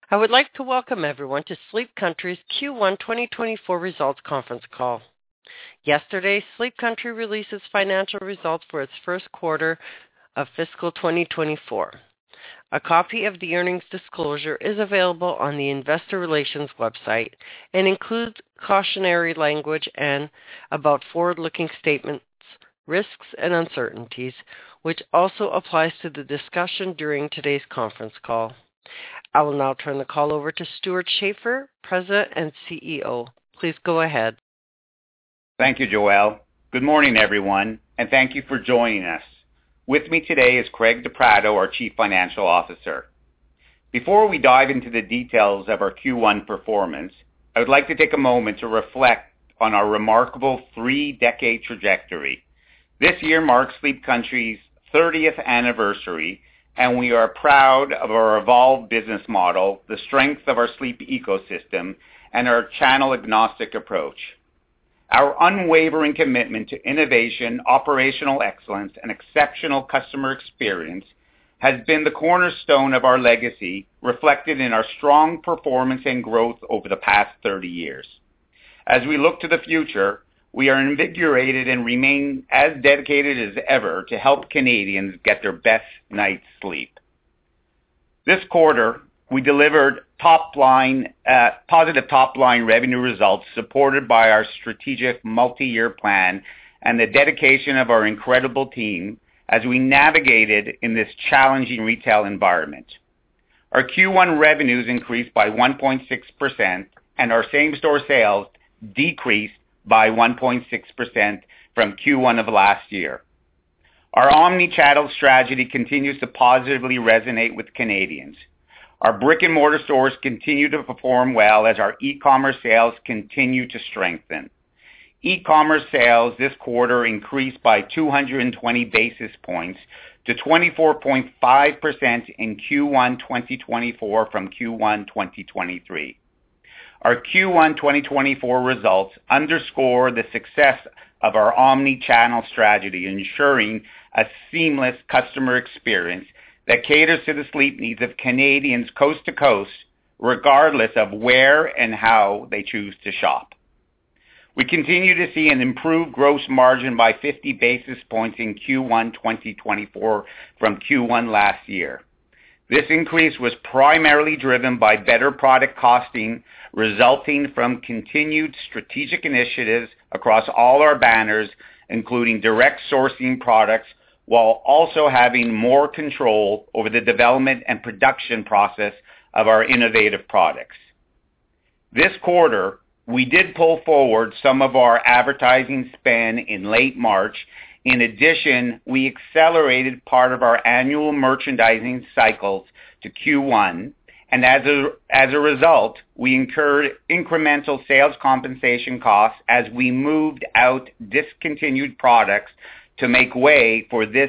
I would like to welcome everyone to Sleep Country's Q1 2024 results conference call. Yesterday, Sleep Country released its financial results for its first quarter of fiscal 2024. A copy of the earnings disclosure is available on the Investor Relations website and includes cautionary language and about forward-looking statements, risks, and uncertainties, which also applies to the discussion during today's conference call. I will now turn the call over to Stewart Schaefer, President and CEO. Please go ahead. Thank you, Joelle. Good morning, everyone, and thank you for joining us. With me today is Craig De Pratto, our Chief Financial Officer. Before we dive into the details of our Q1 performance, I would like to take a moment to reflect on our remarkable 3-decade trajectory. This year marks Sleep Country's 30th anniversary, and we are proud of our evolved business model, the strength of our sleep ecosystem, and our channel-agnostic approach. Our unwavering commitment to innovation, operational excellence, and exceptional customer experience has been the cornerstone of our legacy, reflected in our strong performance and growth over the past 30 years. As we look to the future, we are invigorated and remain as dedicated as ever to help Canadians get their best night's sleep. This quarter, we delivered positive top-line revenue results supported by our strategic multi-year plan and the dedication of our incredible team as we navigated in this challenging retail environment. Our Q1 revenues increased by 1.6%, and our same-store sales decreased by 1.6% from Q1 of last year. Our omni-channel strategy continues to positively resonate with Canadians. Our brick-and-mortar stores continue to perform well as our e-commerce sales continue to strengthen. E-commerce sales this quarter increased by 220 basis points to 24.5% in Q1 2024 from Q1 2023. Our Q1 2024 results underscore the success of our omni-channel strategy, ensuring a seamless customer experience that caters to the sleep needs of Canadians coast to coast, regardless of where and how they choose to shop. We continue to see an improved gross margin by 50 basis points in Q1 2024 from Q1 last year. This increase was primarily driven by better product costing, resulting from continued strategic initiatives across all our banners, including direct sourcing products, while also having more control over the development and production process of our innovative products. This quarter, we did pull forward some of our advertising spend in late March. In addition, we accelerated part of our annual merchandising cycles to Q1, and as a result, we incurred incremental sales compensation costs as we moved out discontinued products to make way for this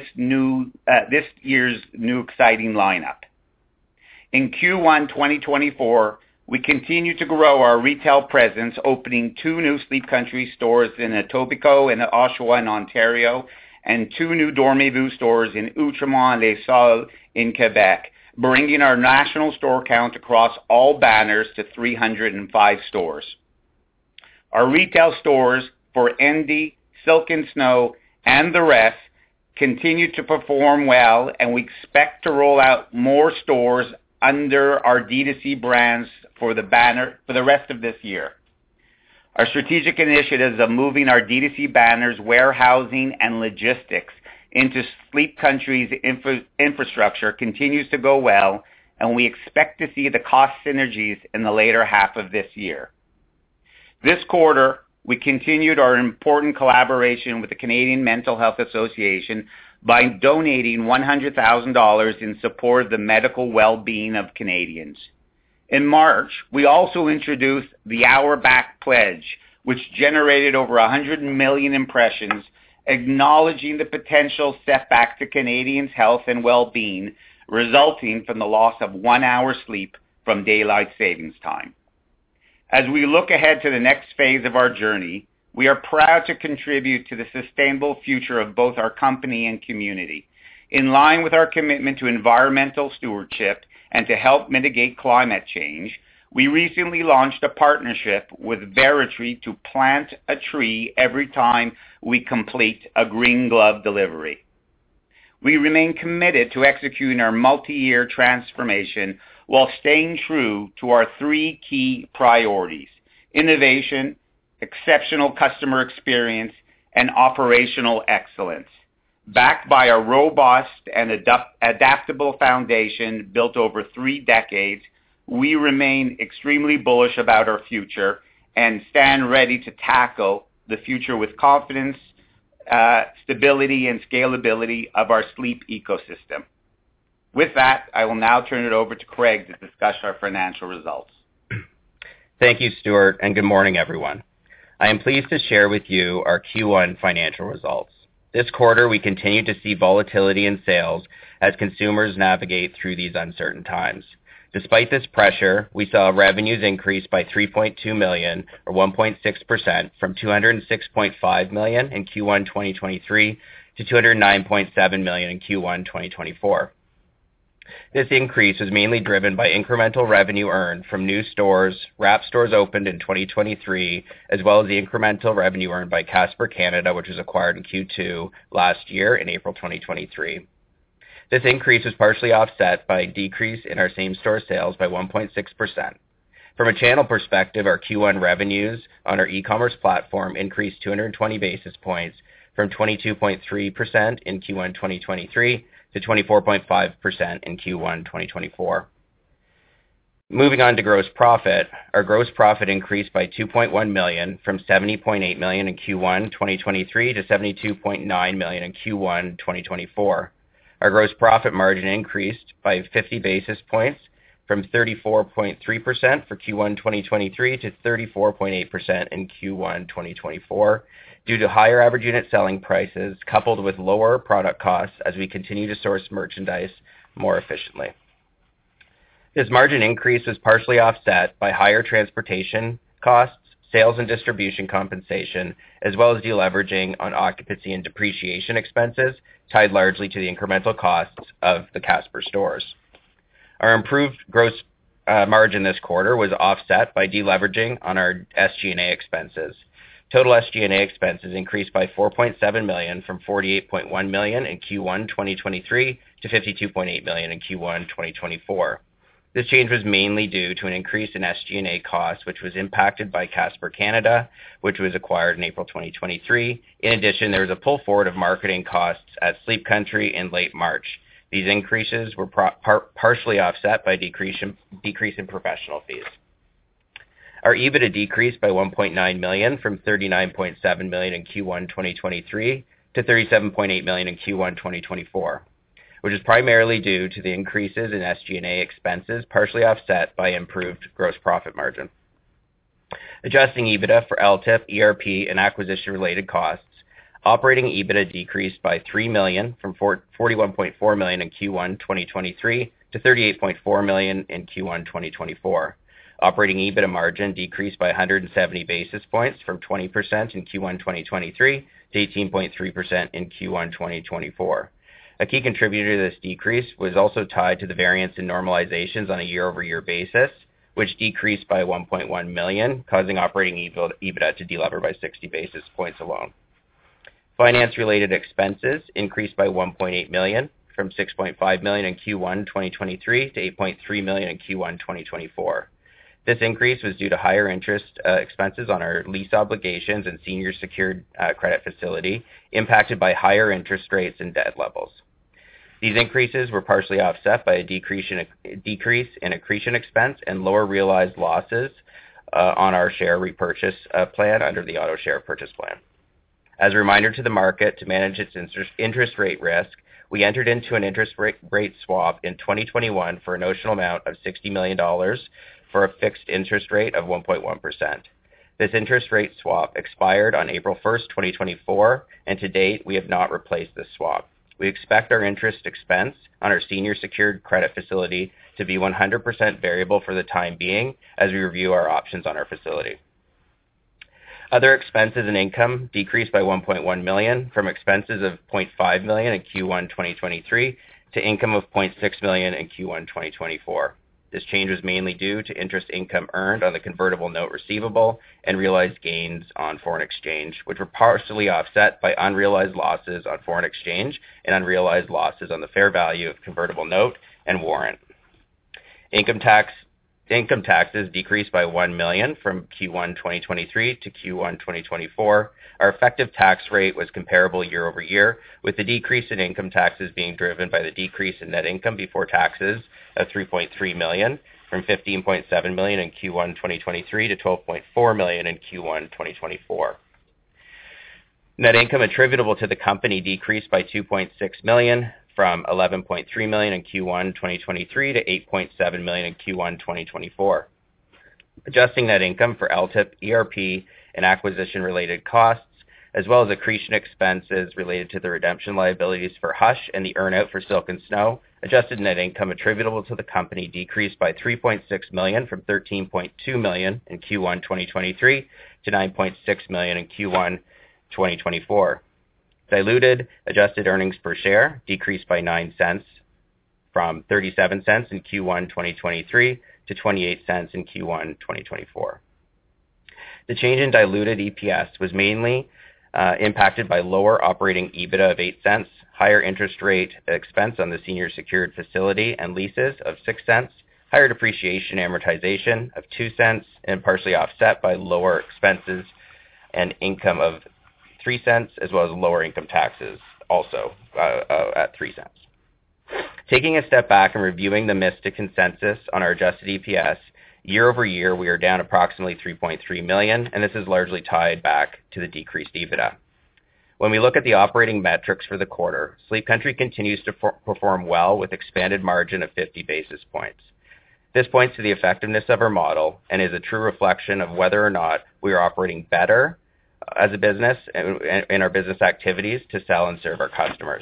year's new exciting lineup. In Q1 2024, we continue to grow our retail presence, opening 2 new Sleep Country stores in Etobicoke and Oshawa in Ontario, and 2 new Dormez-vous stores in Outremont and Les Saules in Quebec, bringing our national store count across all banners to 305 stores. Our retail stores for Endy, Silk & Snow, and The Rest continue to perform well, and we expect to roll out more stores under our D2C brands for the rest of this year. Our strategic initiatives of moving our D2C banners, warehousing, and logistics into Sleep Country's infrastructure continues to go well, and we expect to see the cost synergies in the later half of this year. This quarter, we continued our important collaboration with the Canadian Mental Health Association by donating $100,000 in support of the medical well-being of Canadians. In March, we also introduced the Our Back Pledge, which generated over 100 million impressions, acknowledging the potential setback to Canadians' health and well-being resulting from the loss of 1 hour sleep from daylight savings time. As we look ahead to the next phase of our journey, we are proud to contribute to the sustainable future of both our company and community. In line with our commitment to environmental stewardship and to help mitigate climate change, we recently launched a partnership with Veritree to plant a tree every time we complete a Green Glove delivery. We remain committed to executing our multi-year transformation while staying true to our three key priorities: innovation, exceptional customer experience, and operational excellence. Backed by a robust and adaptable foundation built over 3 decades, we remain extremely bullish about our future and stand ready to tackle the future with confidence, stability, and scalability of our sleep ecosystem. With that, I will now turn it over to Craig to discuss our financial results. Thank you, Stuart, and good morning, everyone. I am pleased to share with you our Q1 financial results. This quarter, we continue to see volatility in sales as consumers navigate through these uncertain times. Despite this pressure, we saw revenues increase by $3.2 million, or 1.6%, from $206.5 million in Q1 2023 to $209.7 million in Q1 2024. This increase was mainly driven by incremental revenue earned from new stores, wrap stores opened in 2023, as well as the incremental revenue earned by Casper Canada, which was acquired in Q2 last year in April 2023. This increase was partially offset by a decrease in our same-store sales by 1.6%. From a channel perspective, our Q1 revenues on our e-commerce platform increased 220 basis points from 22.3% in Q1 2023 to 24.5% in Q1 2024. Moving on to gross profit, our gross profit increased by $2.1 million from $70.8 million in Q1 2023 to $72.9 million in Q1 2024. Our gross profit margin increased by 50 basis points from 34.3% for Q1 2023 to 34.8% in Q1 2024 due to higher average unit selling prices coupled with lower product costs as we continue to source merchandise more efficiently. This margin increase was partially offset by higher transportation costs, sales and distribution compensation, as well as deleveraging on occupancy and depreciation expenses tied largely to the incremental costs of the Casper stores. Our improved gross margin this quarter was offset by deleveraging on our SG&A expenses. Total SG&A expenses increased by $4.7 million from $48.1 million in Q1 2023 to $52.8 million in Q1 2024. This change was mainly due to an increase in SG&A costs, which was impacted by Casper Canada, which was acquired in April 2023. In addition, there was a pull forward of marketing costs at Sleep Country in late March. These increases were partially offset by a decrease in professional fees. Our EBITDA decreased by $1.9 million from $39.7 million in Q1 2023 to $37.8 million in Q1 2024. Which is primarily due to the increases in SG&A expenses, partially offset by improved gross profit margin. Adjusting EBITDA for LTIP, ERP, and acquisition-related costs, operating EBITDA decreased by $3 million from $41.4 million in Q1 2023 to $38.4 million in Q1 2024. Operating EBITDA margin decreased by 170 basis points from 20% in Q1 2023 to 18.3% in Q1 2024. A key contributor to this decrease was also tied to the variance in normalizations on a year-over-year basis, which decreased by $1.1 million, causing operating EBITDA to delever by 60 basis points alone. Finance-related expenses increased by $1.8 million from $6.5 million in Q1 2023 to $8.3 million in Q1 2024. This increase was due to higher interest expenses on our lease obligations and senior secured credit facility, impacted by higher interest rates and debt levels. These increases were partially offset by a decrease in accretion expense and lower realized losses on our share repurchase plan under the auto share purchase plan. As a reminder to the market to manage its interest rate risk, we entered into an interest rate swap in 2021 for a notional amount of $60 million for a fixed interest rate of 1.1%. This interest rate swap expired on April 1st, 2024, and to date, we have not replaced this swap. We expect our interest expense on our senior secured credit facility to be 100% variable for the time being as we review our options on our facility. Other expenses and income decreased by $1.1 million from expenses of $0.5 million in Q1 2023 to income of $0.6 million in Q1 2024. This change was mainly due to interest income earned on the convertible note receivable and realized gains on foreign exchange, which were partially offset by unrealized losses on foreign exchange and unrealized losses on the fair value of convertible note and warrant. Income taxes decreased by $1 million from Q1 2023 to Q1 2024. Our effective tax rate was comparable year over year, with the decrease in income taxes being driven by the decrease in net income before taxes of $3.3 million, from $15.7 million in Q1 2023 to $12.4 million in Q1 2024. Net income attributable to the company decreased by $2.6 million, from $11.3 million in Q1 2023 to $8.7 million in Q1 2024. Adjusting net income for LTIP, ERP, and acquisition-related costs, as well as accretion expenses related to the redemption liabilities for Hush and the earnout for Silk & Snow, adjusted net income attributable to the company decreased by $3.6 million from $13.2 million in Q1 2023 to $9.6 million in Q1 2024. Diluted adjusted earnings per share decreased by 9 cents from 37 cents in Q1 2023 to 28 cents in Q1 2024. The change in diluted EPS was mainly impacted by lower operating EBITDA of 8 cents, higher interest rate expense on the senior secured facility and leases of 6 cents, higher depreciation amortization of 2 cents, and partially offset by lower expenses and income of 3 cents, as well as lower income taxes also at 3 cents. Taking a step back and reviewing the miss to consensus on our adjusted EPS, year over year we are down approximately $3.3 million, and this is largely tied back to the decreased EBITDA. When we look at the operating metrics for the quarter, Sleep Country continues to perform well with expanded margin of 50 basis points. This points to the effectiveness of our model and is a true reflection of whether or not we are operating better as a business in our business activities to sell and serve our customers.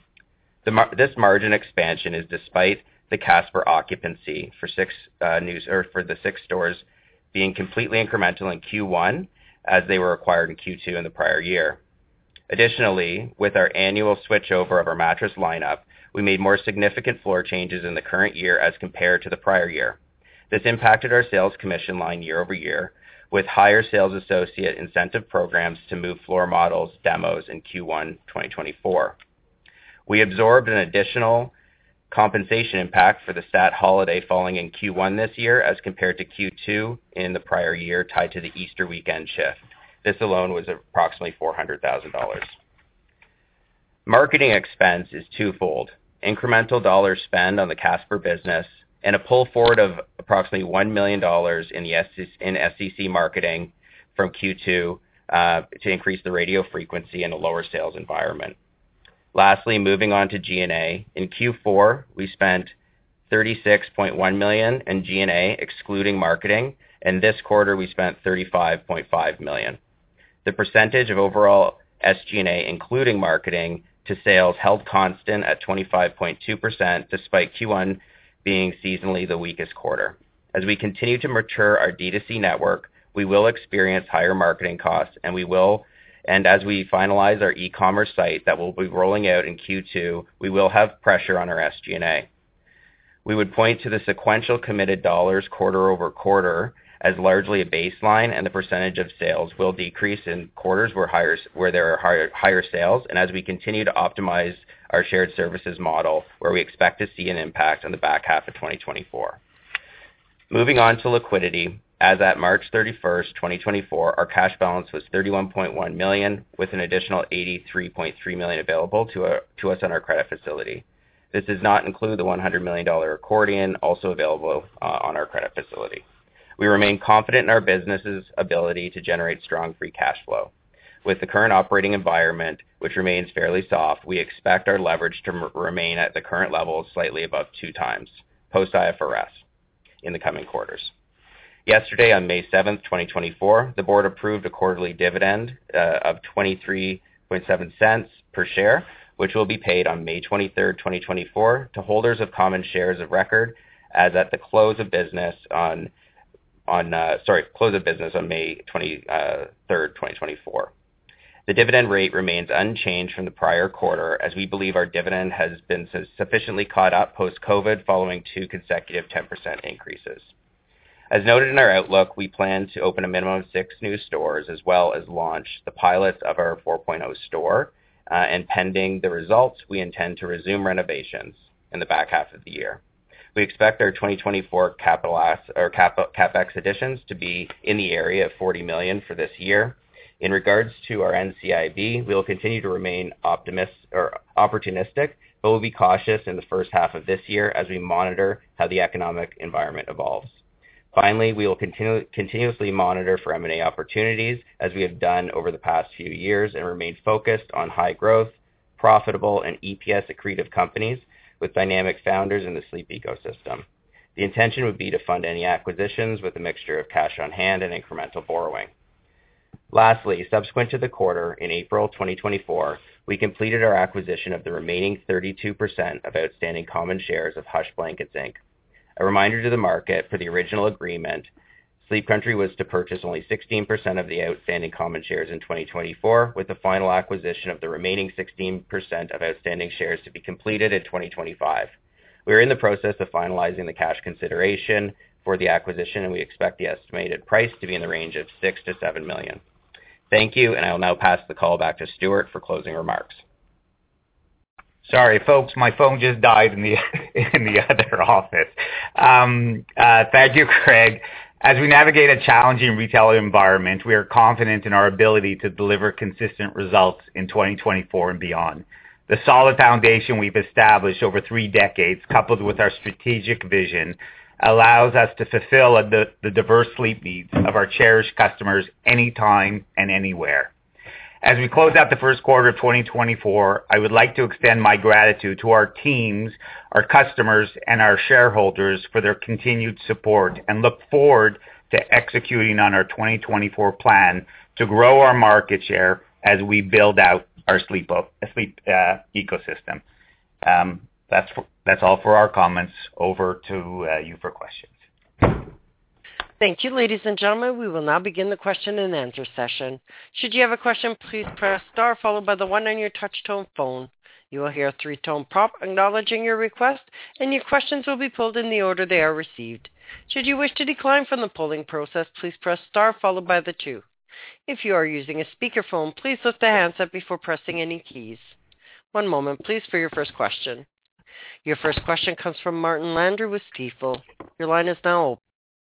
This margin expansion is despite the Casper occupancy for the 6 stores being completely incremental in Q1 as they were acquired in Q2 in the prior year. Additionally, with our annual switchover of our mattress lineup, we made more significant floor changes in the current year as compared to the prior year. This impacted our sales commission line year over year, with higher sales associate incentive programs to move floor models demos in Q1 2024. We absorbed an additional compensation impact for the stat holiday falling in Q1 this year as compared to Q2 in the prior year tied to the Easter weekend shift. This alone was approximately $400,000. Marketing expense is twofold: incremental dollars spent on the Casper business and a pull forward of approximately $1 million in SEC marketing from Q2 to increase the radio frequency in a lower sales environment. Lastly, moving on to G&A, in Q4 we spent $36.1 million in G&A excluding marketing, and this quarter we spent $35.5 million. The percentage of overall SG&A including marketing to sales held constant at 25.2% despite Q1 being seasonally the weakest quarter. As we continue to mature our D2C network, we will experience higher marketing costs, and as we finalize our e-commerce site that will be rolling out in Q2, we will have pressure on our SG&A. We would point to the sequential committed dollars quarter over quarter as largely a baseline, and the percentage of sales will decrease in quarters where there are higher sales, and as we continue to optimize our shared services model, where we expect to see an impact on the back half of 2024. Moving on to liquidity, as at March 31st, 2024, our cash balance was $31.1 million, with an additional $83.3 million available to us on our credit facility. This does not include the $100 million accordion also available on our credit facility. We remain confident in our business's ability to generate strong free cash flow. With the current operating environment, which remains fairly soft, we expect our leverage to remain at the current level slightly above 2 times post-IFRS in the coming quarters. Yesterday, on May 7th, 2024, the board approved a quarterly dividend of 23.7 cents per share, which will be paid on May 23rd, 2024, to holders of common shares of record as at the close of business on May 23rd, 2024. The dividend rate remains unchanged from the prior quarter, as we believe our dividend has been sufficiently caught up post-COVID following 2 consecutive 10% increases. As noted in our outlook, we plan to open a minimum of 6 new stores, as well as launch the pilots of our 4.0 store, and pending the results, we intend to resume renovations in the back half of the year. We expect our 2024 CapEx additions to be in the area of 40 million for this year. In regards to our NCIB, we will continue to remain opportunistic, but we'll be cautious in the first half of this year as we monitor how the economic environment evolves. Finally, we will continuously monitor for M&A opportunities, as we have done over the past few years, and remain focused on high growth, profitable, and EPS accretive companies with dynamic founders in the sleep ecosystem. The intention would be to fund any acquisitions with a mixture of cash on hand and incremental borrowing. Lastly, subsequent to the quarter, in April 2024, we completed our acquisition of the remaining 32% of outstanding common shares of Hush Blankets, Inc. A reminder to the market, for the original agreement, Sleep Country was to purchase only 16% of the outstanding common shares in 2024, with the final acquisition of the remaining 16% of outstanding shares to be completed in 2025. We are in the process of finalizing the cash consideration for the acquisition, and we expect the estimated price to be in the range of 6 to 7 million. Thank you, and I will now pass the call back to Stuart for closing remarks. Sorry, folks, my phone just died in the other office. Thank you, Craig. As we navigate a challenging retail environment, we are confident in our ability to deliver consistent results in 2024 and beyond. The solid foundation we've established over 3 decades, coupled with our strategic vision, allows us to fulfill the diverse sleep needs of our cherished customers anytime and anywhere. As we close out the first quarter of 2024, I would like to extend my gratitude to our teams, our customers, and our shareholders for their continued support, and look forward to executing on our 2024 plan to grow our market share as we build out our sleep ecosystem. That's all for our comments. Over to you for questions. Thank you, ladies and gentlemen. We will now begin the question and answer session. Should you have a question, please press star followed by the 1 on your touch-tone phone. You will hear a 3-tone prompt acknowledging your request, and your questions will be pulled in the order they are received. Should you wish to decline from the polling process, please press star followed by the 2. If you are using a speakerphone, please lift the handset before pressing any keys. One moment, please, for your first question. Your first question comes from Martin Landry with Stifel. Your line is now open.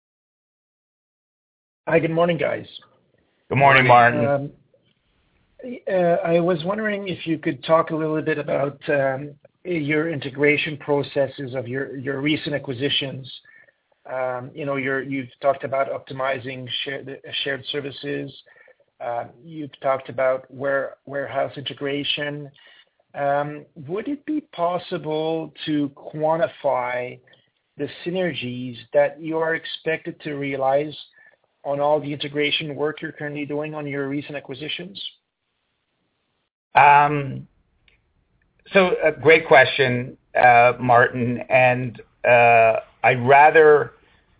Hi, good morning, guys. Good morning, Martin. I was wondering if you could talk a little bit about your integration processes of your recent acquisitions. You've talked about optimizing shared services. You've talked about warehouse integration. Would it be possible to quantify the synergies that you are expected to realize on all the integration work you're currently doing on your recent acquisitions? So a great question, Martin, and I'd rather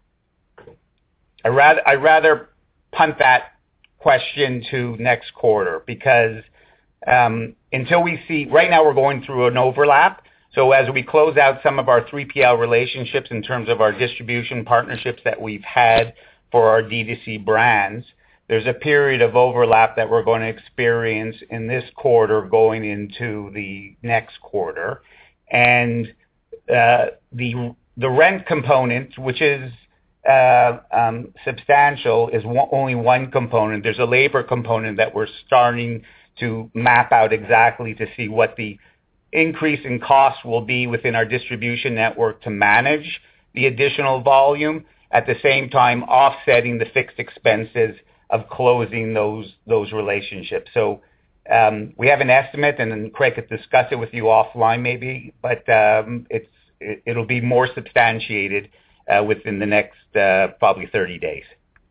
punt that question to next quarter, because until we see, right now we're going through an overlap. So as we close out some of our 3PL relationships in terms of our distribution partnerships that we've had for our D2C brands, there's a period of overlap that we're going to experience in this quarter going into the next quarter. And the rent component, which is substantial, is only one component. There's a labor component that we're starting to map out exactly to see what the increase in costs will be within our distribution network to manage the additional volume, at the same time offsetting the fixed expenses of closing those relationships. So we have an estimate, and then Craig could discuss it with you offline maybe, but it'll be more substantiated within the next probably 30 days.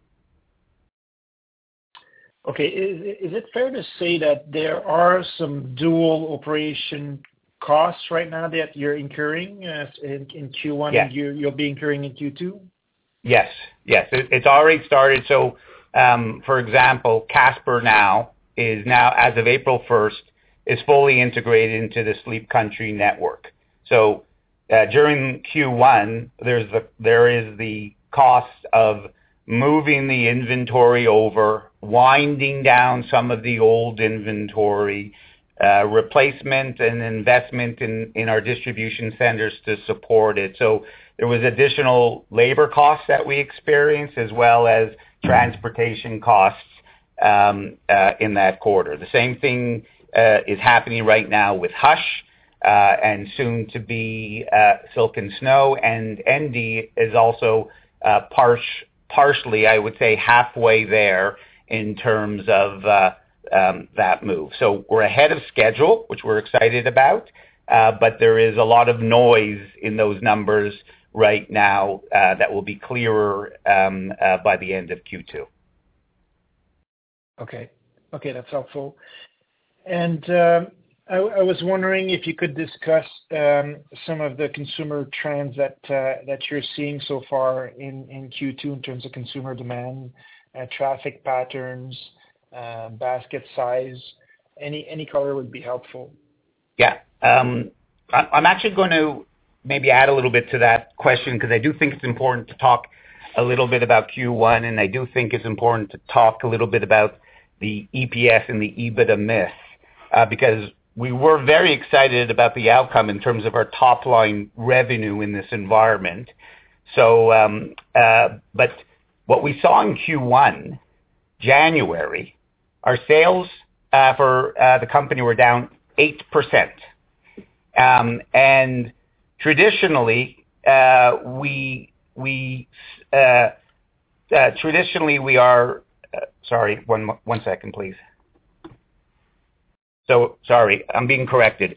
Okay. Is it fair to say that there are some dual operation costs right now that you're incurring in Q1 Yes. and you'll be incurring in Q2? Yes. It's already started. So, for example, Casper now is now, as of April 1st, is fully integrated into the Sleep Country network. So during Q1, there is the cost of moving the inventory over, winding down some of the old inventory, replacement and investment in our distribution centers to support it. So there was additional labor costs that we experienced, as well as transportation costs in that quarter. The same thing is happening right now with Hush, and soon to be Silk & Snow, and Endy is also partially, I would say, halfway there in terms of that move. So we're ahead of schedule, which we're excited about, but there is a lot of noise in those numbers right now that will be clearer by the end of Q2. Okay, that's helpful. And I was wondering if you could discuss some of the consumer trends that you're seeing so far in Q2 in terms of consumer demand, traffic patterns, basket size. Any color would be helpful. Yeah. I'm actually going to maybe add a little bit to that question, because I do think it's important to talk a little bit about Q1, and I do think it's important to talk a little bit about the EPS and the EBITDA miss, because we were very excited about the outcome in terms of our top line revenue in this environment. So, but what we saw in Q1, January, our sales for the company were down 8%. And traditionally, we are, sorry, one second, please. So, sorry, I'm being corrected.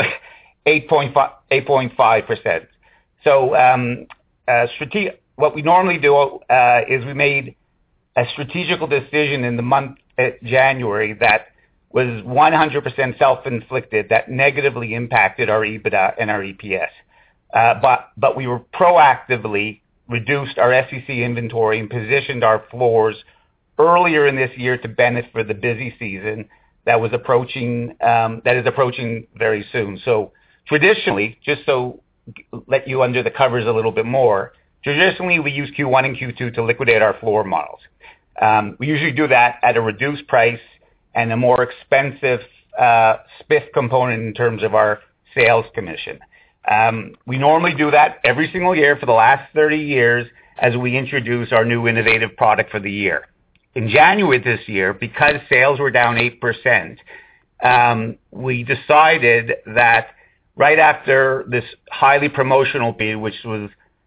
8.5%. So, what we normally do is we made a strategical decision in the month of January that was 100% self-inflicted, that negatively impacted our EBITDA and our EPS. But we were proactively reduced our SEC inventory and positioned our floors earlier in this year to benefit for the busy season that is approaching very soon. So traditionally, just so let you under the covers a little bit more, traditionally we use Q1 and Q2 to liquidate our floor models. We usually do that at a reduced price and a more expensive spiff component in terms of our sales commission. We normally do that every single year for the last 30 years as we introduce our new innovative product for the year. In January this year, because sales were down 8%, we decided that right after this highly promotional period, which was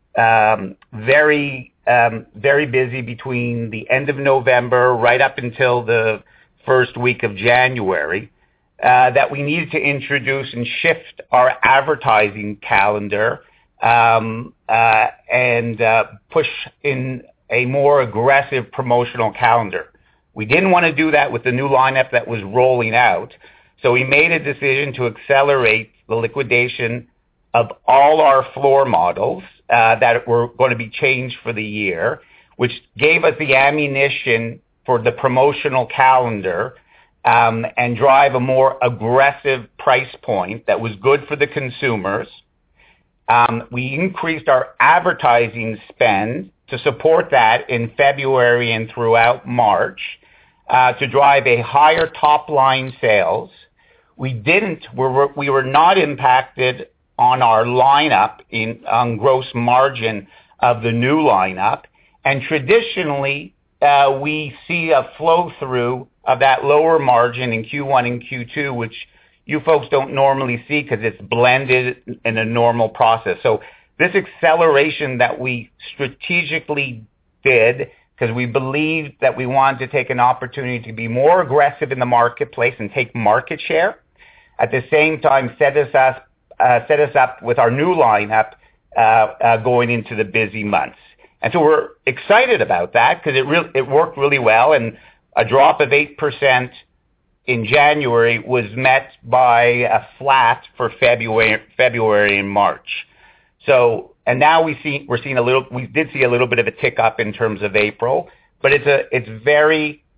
very busy between the end of November right up until the first week of January, that we needed to introduce and shift our advertising calendar and push in a more aggressive promotional calendar. We didn't want to do that with the new lineup that was rolling out, so we made a decision to accelerate the liquidation of all our floor models that were going to be changed for the year, which gave us the ammunition for the promotional calendar and drive a more aggressive price point that was good for the consumers. We increased our advertising spend to support that in February and throughout March to drive a higher top line sales. We were not impacted on our lineup on gross margin of the new lineup, and traditionally we see a flow through of that lower margin in Q1 and Q2, which you folks don't normally see because it's blended in a normal process. So this acceleration that we strategically did, because we believed that we wanted to take an opportunity to be more aggressive in the marketplace and take market share, at the same time set us up with our new lineup going into the busy months. And so we're excited about that because it worked really well, and a drop of 8% in January was met by a flat for February and March. So, and now we did see a little bit of a tick up in terms of April, but it's very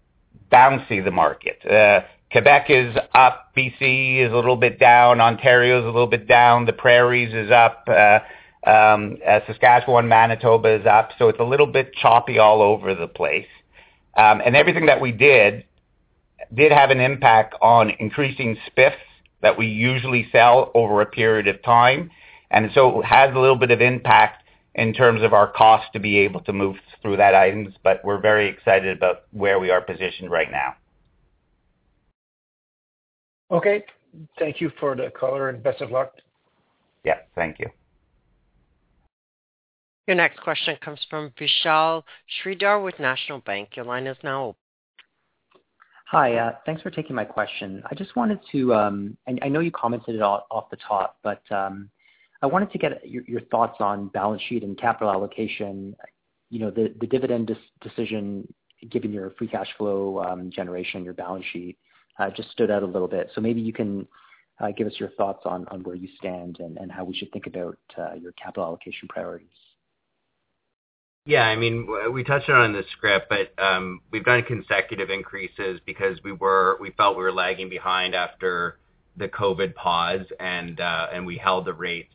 bouncy, the market. Quebec is up, BC is a little bit down, Ontario is a little bit down, the Prairies is up, Saskatchewan, Manitoba is up, so it's a little bit choppy all over the place. And everything that we did have an impact on increasing spiffs that we usually sell over a period of time. And so it has a little bit of impact in terms of our cost to be able to move through that items, but we're very excited about where we are positioned right now. Okay. Thank you for the color and best of luck. Yeah, thank you. Your next question comes from Vishal Shreedhar with National Bank. Your line is now open. Hi, thanks for taking my question. I just wanted to, and I know you commented it off the top, but I wanted to get your thoughts on balance sheet and capital allocation. You know, the dividend decision, given your free cash flow generation, your balance sheet, just stood out a little bit. So maybe you can give us your thoughts on where you stand and how we should think about your capital allocation priorities. Yeah, I mean, we touched on it in the script, but we've done consecutive increases because we felt we were lagging behind after the COVID pause, and we held the rates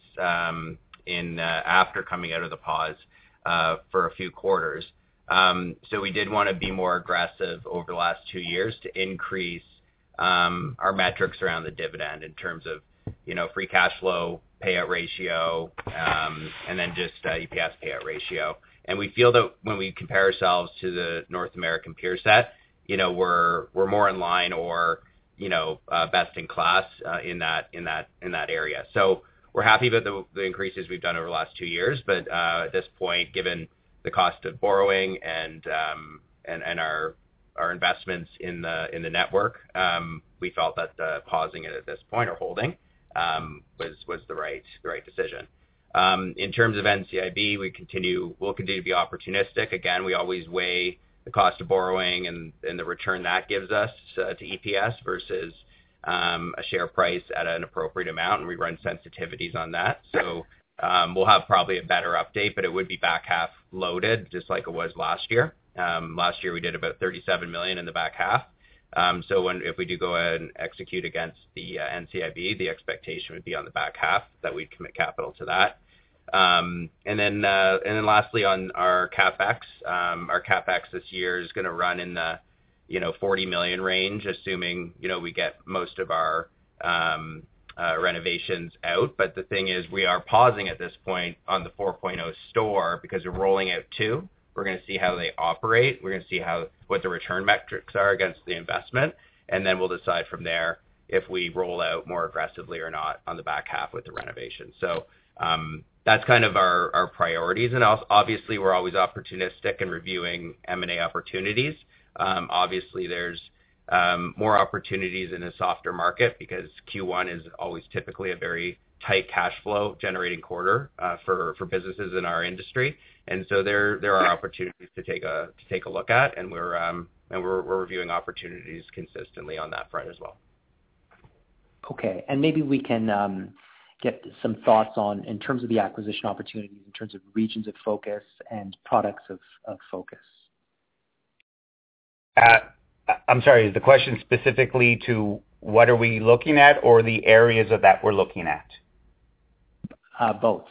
after coming out of the pause for a few quarters. So we did want to be more aggressive over the last 2 years to increase our metrics around the dividend in terms of, you know, free cash flow payout ratio, and then just EPS payout ratio. And we feel that when we compare ourselves to the North American peer set, you know, we're more in line or, you know, best in class in that area. So we're happy about the increases we've done over the last 2 years, but at this point, given the cost of borrowing and our investments in the network, we felt that pausing it at this point or holding was the right decision. In terms of NCIB, we'll continue to be opportunistic. Again, we always weigh the cost of borrowing and the return that gives us to EPS versus a share price at an appropriate amount, and we run sensitivities on that. So we'll have probably a better update, but it would be back half loaded, just like it was last year. Last year we did about 37 million in the back half. So if we do go ahead and execute against the NCIB, the expectation would be on the back half that we'd commit capital to that. And then lastly on our CapEx this year is going to run in the 40 million range, assuming we get most of our renovations out. But the thing is, we are pausing at this point on the 4.0 store because we're rolling out 2. We're going to see how they operate. We're going to see what the return metrics are against the investment, and then we'll decide from there if we roll out more aggressively or not on the back half with the renovation. So that's kind of our priorities, and obviously we're always opportunistic and reviewing M&A opportunities. Obviously there's more opportunities in a softer market because Q1 is always typically a very tight cash flow generating quarter for businesses in our industry, and so there are opportunities to take a look at, and we're reviewing opportunities consistently on that front as well. Okay, and maybe we can get some thoughts on, in terms of the acquisition opportunities, in terms of regions of focus and products of focus. I'm sorry, is the question specifically to what are we looking at or the areas of that we're looking at? Both.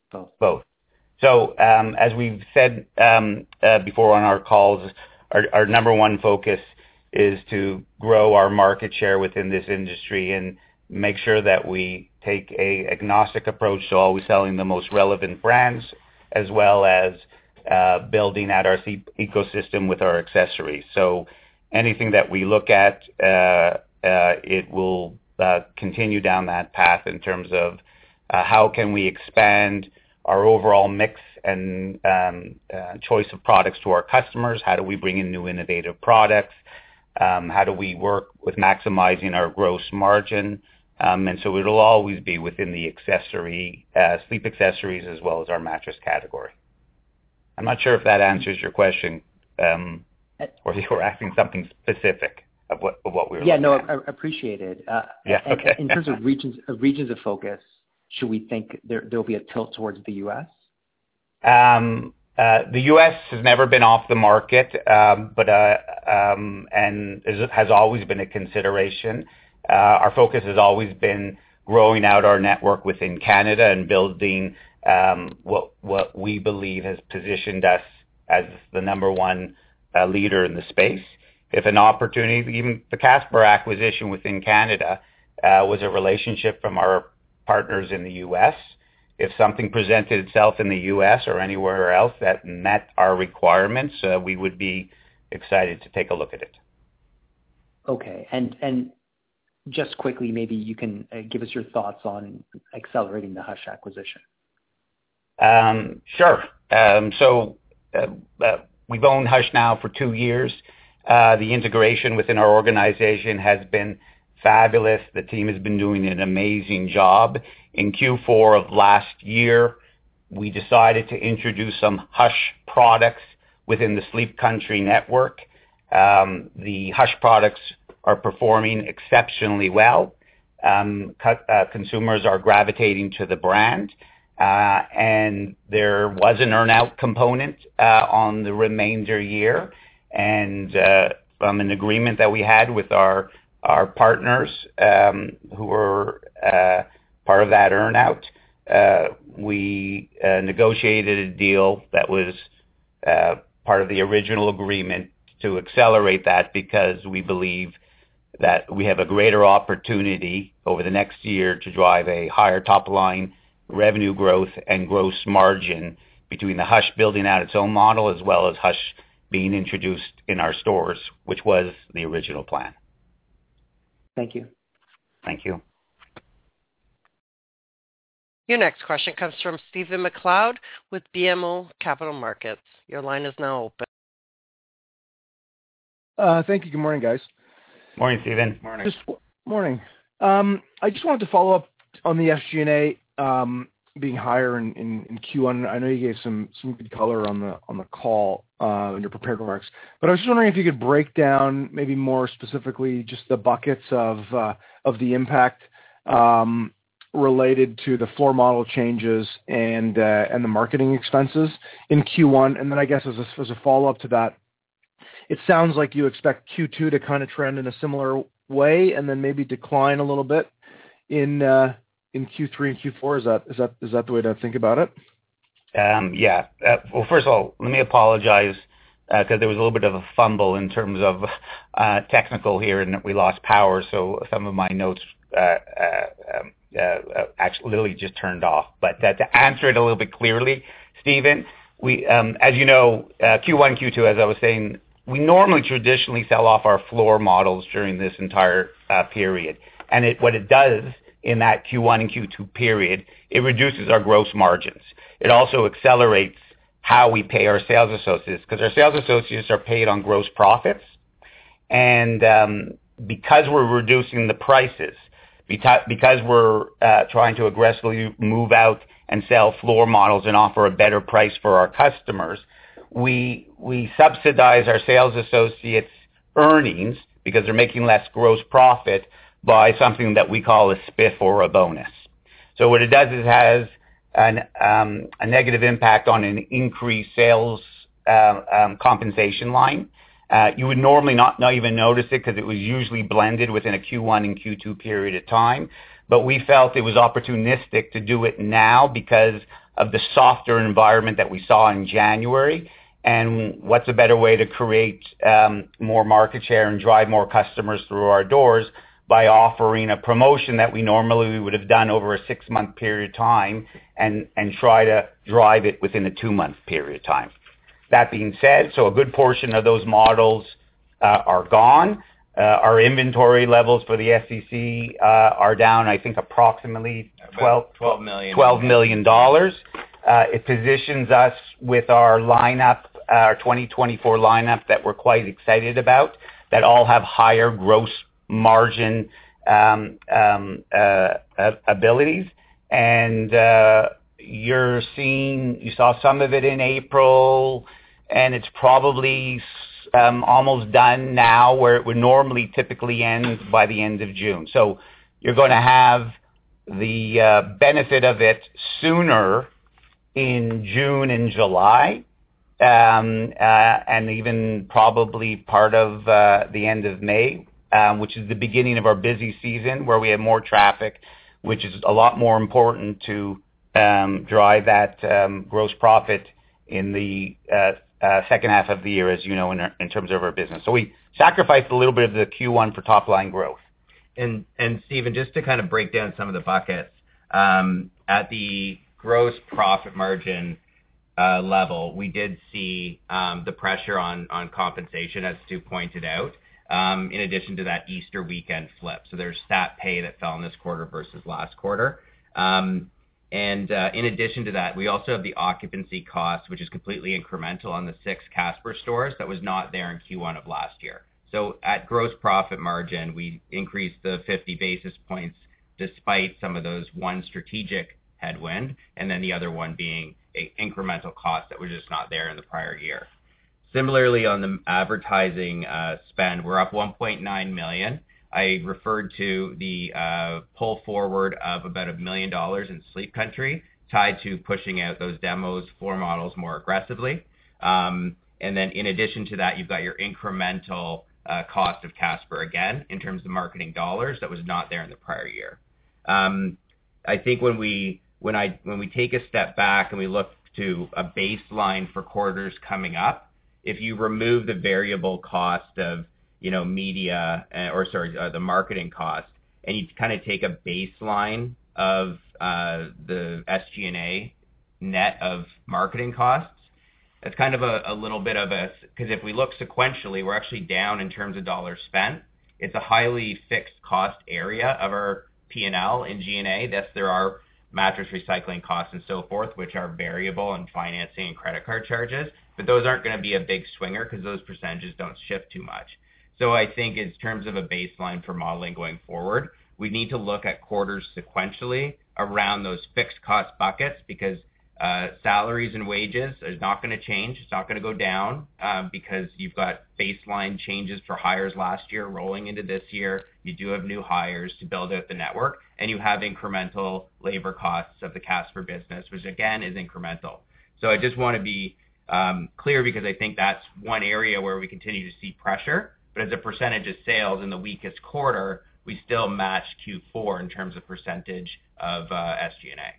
So as we've said before on our calls, our number one focus is to grow our market share within this industry and make sure that we take a agnostic approach to always selling the most relevant brands, as well as building out our ecosystem with our accessories. So anything that we look at, it will continue down that path in terms of how can we expand our overall mix and choice of products to our customers? How do we bring in new innovative products? How do we work with maximizing our gross margin? And so it'll always be within the sleep accessories as well as our mattress category. I'm not sure if that answers your question, or if you were asking something specific of what we were looking at. I appreciate it. Yeah, okay. In terms of regions of focus, should we think there'll be a tilt towards the U.S.? The U.S. has never been off the market, but and has always been a consideration. Our focus has always been growing out our network within Canada and building what we believe has positioned us as the number one leader in the space. If an opportunity, even the Casper acquisition within Canada, was a relationship from our partners in the U.S. If something presented itself in the U.S. or anywhere else that met our requirements, we would be excited to take a look at it. Okay. And just quickly, maybe you can give us your thoughts on accelerating the Hush acquisition. Sure. So we've owned Hush now for 2 years. The integration within our organization has been fabulous. The team has been doing an amazing job. In Q4 of last year, we decided to introduce some Hush products within the Sleep Country network. The Hush products are performing exceptionally well. Consumers are gravitating to the brand. And there was an earn-out component on the remainder year. And from an agreement that we had with our partners who were part of that earn-out, we negotiated a deal that was part of the original agreement to accelerate that because we believe that we have a greater opportunity over the next year to drive a higher top-line revenue growth and gross margin between the Hush building out its own model as well as Hush being introduced in our stores, which was the original plan. Thank you. Thank you. Your next question comes from Stephen MacLeod with BMO Capital Markets. Your line is now open. Thank you. Good morning, guys. Morning, Stephen. Morning. Morning. I just wanted to follow up on the SG&A being higher in Q1. I know you gave some good color on the call in your prepared remarks, but I was just wondering if you could break down maybe more specifically just the buckets of the impact related to the floor model changes and the marketing expenses in Q1. And then I guess as a follow-up to that, it sounds like you expect Q2 to kind of trend in a similar way and then maybe decline a little bit in Q3 and Q4. Is that the way to think about it? Yeah. Well, first of all, let me apologize because there was a little bit of a fumble in terms of technical here and we lost power. So some of my notes actually literally just turned off. But to answer it a little bit clearly, Stephen, we, as you know, Q1, Q2, as I was saying, we normally traditionally sell off our floor models during this entire period. And what it does in that Q1 and Q2 period, it reduces our gross margins. It also accelerates how we pay our sales associates because our sales associates are paid on gross profits. And because we're reducing the prices, because we're trying to aggressively move out and sell floor models and offer a better price for our customers, we subsidize our sales associates' earnings because they're making less gross profit by something that we call a spiff or a bonus. So what it does is it has a negative impact on an increased sales compensation line. You would normally not even notice it because it was usually blended within a Q1 and Q2 period of time. But we felt it was opportunistic to do it now because of the softer environment that we saw in January. And what's a better way to create more market share and drive more customers through our doors by offering a promotion that we normally would have done over a 6-month period of time and try to drive it within a 2-month period of time. That being said, so a good portion of those models are gone. Our inventory levels for the SEC are down, I think, approximately $12 million. It positions us with our lineup, our 2024 lineup that we're quite excited about, that all have higher gross margin abilities. And you saw some of it in April, and it's probably almost done now where it would normally typically end by the end of June. So you're going to have the benefit of it sooner in June and July. and even probably part of the end of May, which is the beginning of our busy season where we have more traffic, which is a lot more important to drive that gross profit in the second half of the year, as you know, in terms of our business. So we sacrificed a little bit of the Q1 for top line growth. And Stephen, just to kind of break down some of the buckets, at the gross profit margin level, we did see the pressure on compensation, as Stu pointed out, in addition to that Easter weekend flip. So there's stat pay that fell in this quarter versus last quarter. And in addition to that, we also have the occupancy cost, which is completely incremental on the 6 Casper stores that was not there in Q1 of last year. So at gross profit margin, we increased the 50 basis points despite some of those, one strategic headwind and then the other one being an incremental cost that was just not there in the prior year. Similarly, on the advertising spend, we're up $1.9 million. I referred to the pull forward of about $1 million in Sleep Country tied to pushing out those demos, floor models more aggressively. And then in addition to that, you've got your incremental cost of Casper again in terms of marketing dollars that was not there in the prior year. I think when we take a step back and we look to a baseline for quarters coming up, if you remove the variable cost of media the marketing cost, and you kind of take a baseline of the SG&A net of marketing costs, it's kind of a little bit of because if we look sequentially, we're actually down in terms of dollars spent. It's a highly fixed cost area of our P&L in G&A. Yes, there are mattress recycling costs and so forth, which are variable and financing and credit card charges, but those aren't going to be a big swinger because those percentages don't shift too much. So I think in terms of a baseline for modeling going forward, we need to look at quarters sequentially around those fixed cost buckets because salaries and wages is not going to change. It's not going to go down because you've got baseline changes for hires last year rolling into this year. You do have new hires to build out the network, and you have incremental labor costs of the Casper business, which again is incremental. So I just want to be clear because I think that's one area where we continue to see pressure. But as a percentage of sales in the weakest quarter, we still match Q4 in terms of percentage of SG&A.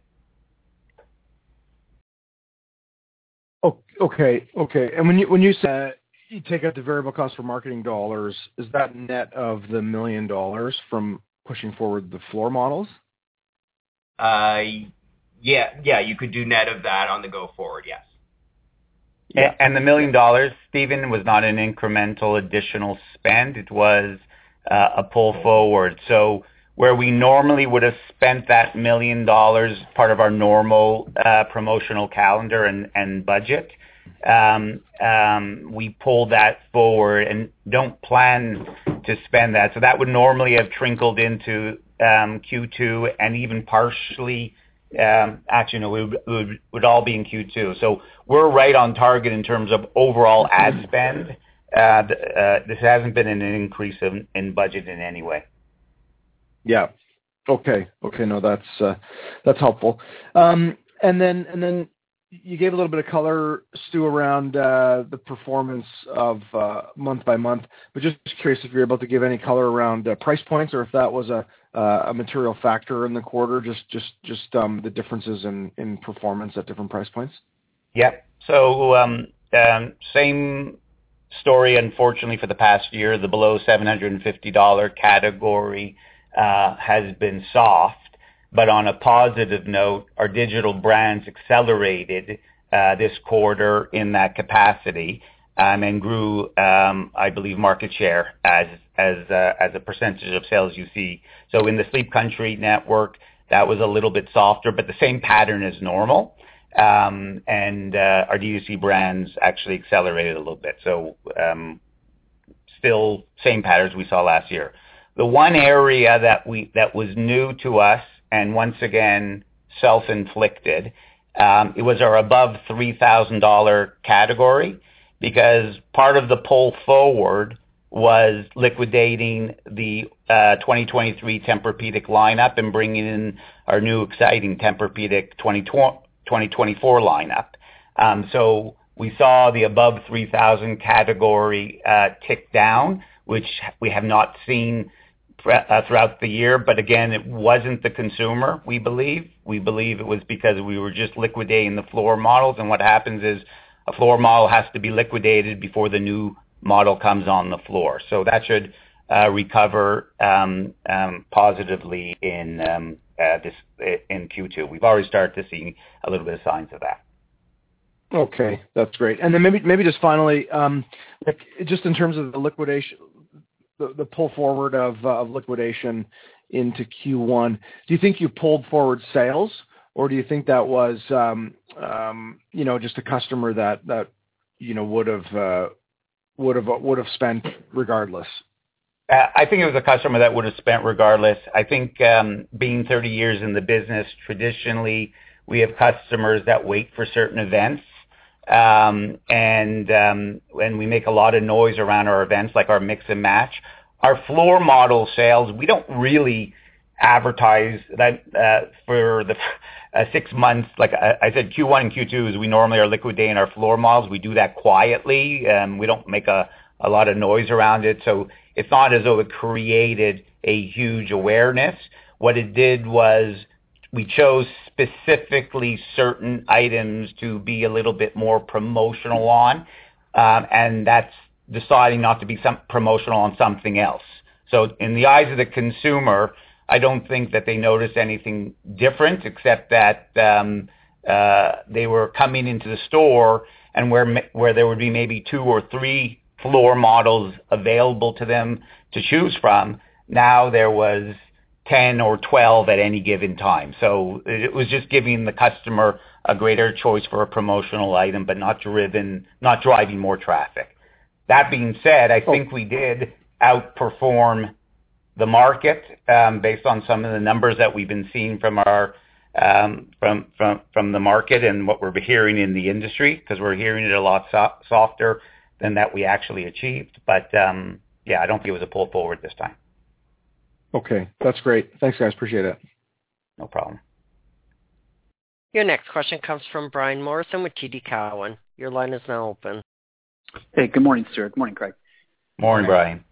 Okay. And when you say you take out the variable cost for marketing dollars, is that net of the $1 million from pushing forward the floor models? Yeah, you could do net of that on the go forward, yes. Yeah. And the $1 million, Stephen, was not an incremental additional spend. It was a pull forward. So where we normally would have spent that $1 million, part of our normal promotional calendar and budget, we pulled that forward and don't plan to spend that. So that would normally have trickled into Q2 and even partially, it would all be in Q2. So we're right on target in terms of overall ad spend. This hasn't been an increase in budget in any way. Yeah. Okay. No, that's helpful. And then you gave a little bit of color, Stu, around the performance of month by month. But just curious if you're able to give any color around price points, or if that was a material factor in the quarter. Just the differences in performance at different price points. Yep. So same story, unfortunately, for the past year. The below $750 category has been soft, but on a positive note, our digital brands accelerated this quarter in that capacity and grew, I believe, market share as a percentage of sales you see. So in the Sleep Country network, that was a little bit softer, but the same pattern as normal. And our D2C brands actually accelerated a little bit. So still same patterns we saw last year. The one area that was new to us, and once again self-inflicted, it was our above $3,000 category, because part of the pull forward was liquidating the 2023 Tempur-Pedic lineup and bringing in our new exciting Tempur-Pedic 2024 lineup. So we saw the above 3,000 category tick down, which we have not seen throughout the year. But again, it wasn't the consumer, we believe. We believe it was because we were just liquidating the floor models. And what happens is a floor model has to be liquidated before the new model comes on the floor. So that should recover positively in Q2. We've already started to see a little bit of signs of that. Okay, that's great. And then maybe just finally, just in terms of the liquidation, the pull forward of liquidation into Q1, do you think you pulled forward sales, or do you think that was just a customer that would have spent regardless? I think it was a customer that would have spent regardless. I think being 30 years in the business, traditionally we have customers that wait for certain events. And we make a lot of noise around our events, like our mix and match. Our floor model sales, we don't really advertise that for the 6 months. Like I said, Q1 and Q2 is we normally are liquidating our floor models. We do that quietly. We don't make a lot of noise around it. So it's not as though it created a huge awareness. What it did was we chose specifically certain items to be a little bit more promotional on, and that's deciding not to be promotional on something else. So in the eyes of the consumer, I don't think that they noticed anything different, except that they were coming into the store, and where there would be maybe 2 or 3 floor models available to them to choose from, now there was 10 or 12 at any given time. So it was just giving the customer a greater choice for a promotional item, but not driving more traffic. That being said, I think we did outperform the market based on some of the numbers that we've been seeing from our from the market and what we're hearing in the industry, because we're hearing it a lot softer than that we actually achieved. But I don't think it was a pull forward this time. Okay, that's great. Thanks, guys. Appreciate it. No problem. Your next question comes from Brian Morrison with TD Cowen. Your line is now open. Hey, good morning, Stuart. Good morning, Craig. Morning, Brian.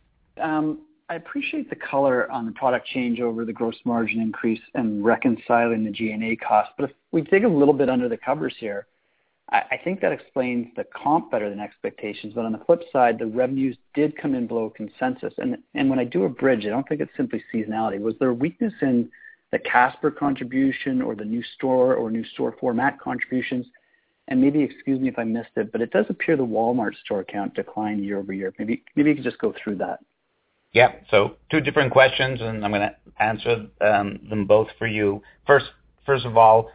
I appreciate the color on the product change over the gross margin increase and reconciling the G&A costs. But if we dig a little bit under the covers here, I think that explains the comp better than expectations. But on the flip side, the revenues did come in below consensus. And when I do a bridge, I don't think it's simply seasonality. Was there weakness in the Casper contribution or the new store or new store format contributions? And maybe, excuse me if I missed it, but it does appear the Walmart store count declined year over year. Maybe you could just go through that. Yeah, so 2 different questions, and I'm going to answer them both for you. First of all,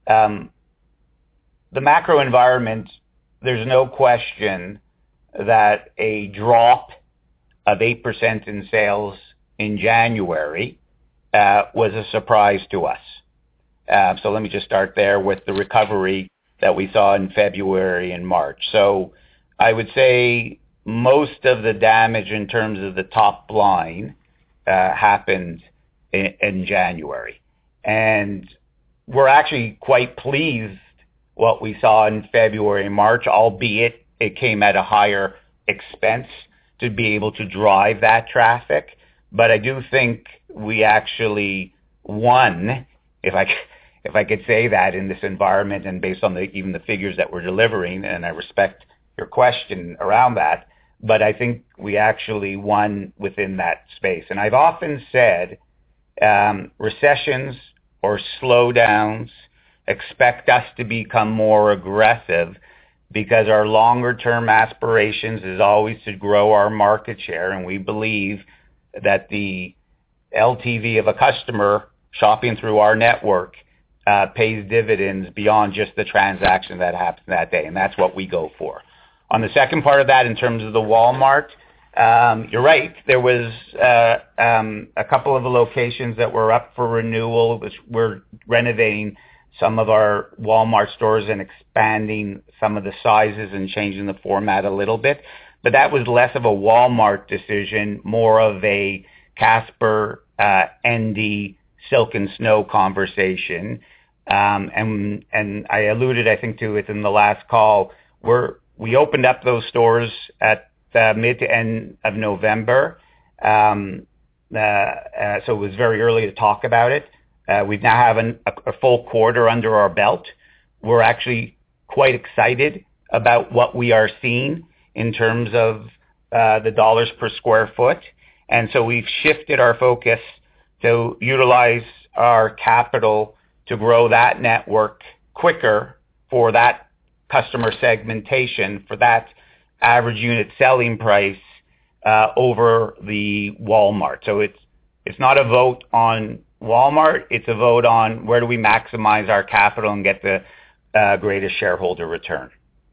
the macro environment, there's no question that a drop of 8% in sales in January was a surprise to us. So let me just start there with the recovery that we saw in February and March. So I would say most of the damage in terms of the top line happened in January. And we're actually quite pleased what we saw in February and March, albeit it came at a higher expense to be able to drive that traffic. But I do think we actually won, if I could say that, in this environment, and based on even the figures that we're delivering, and I respect your question around that, but I think we actually won within that space. And I've often said recessions or slowdowns expect us to become more aggressive, because our longer-term aspirations is always to grow our market share, and we believe that the LTV of a customer shopping through our network pays dividends beyond just the transaction that happens that day, and that's what we go for. On the second part of that, in terms of the Walmart, you're right. There was a couple of the locations that were up for renewal, which we're renovating some of our Walmart stores and expanding some of the sizes and changing the format a little bit. But that was less of a Walmart decision, more of a Casper, ND, Silk and Snow conversation. And I alluded, I think, to it in the last call. we opened up those stores at mid to end of November. So it was very early to talk about it. We now have a full quarter under our belt. We're actually quite excited about what we are seeing in terms of the dollars per square foot. And so we've shifted our focus to utilize our capital to grow that network quicker for that customer segmentation, for that average unit selling price over the Walmart. So it's not a vote on Walmart, it's a vote on where do we maximize our capital and get the greatest shareholder return.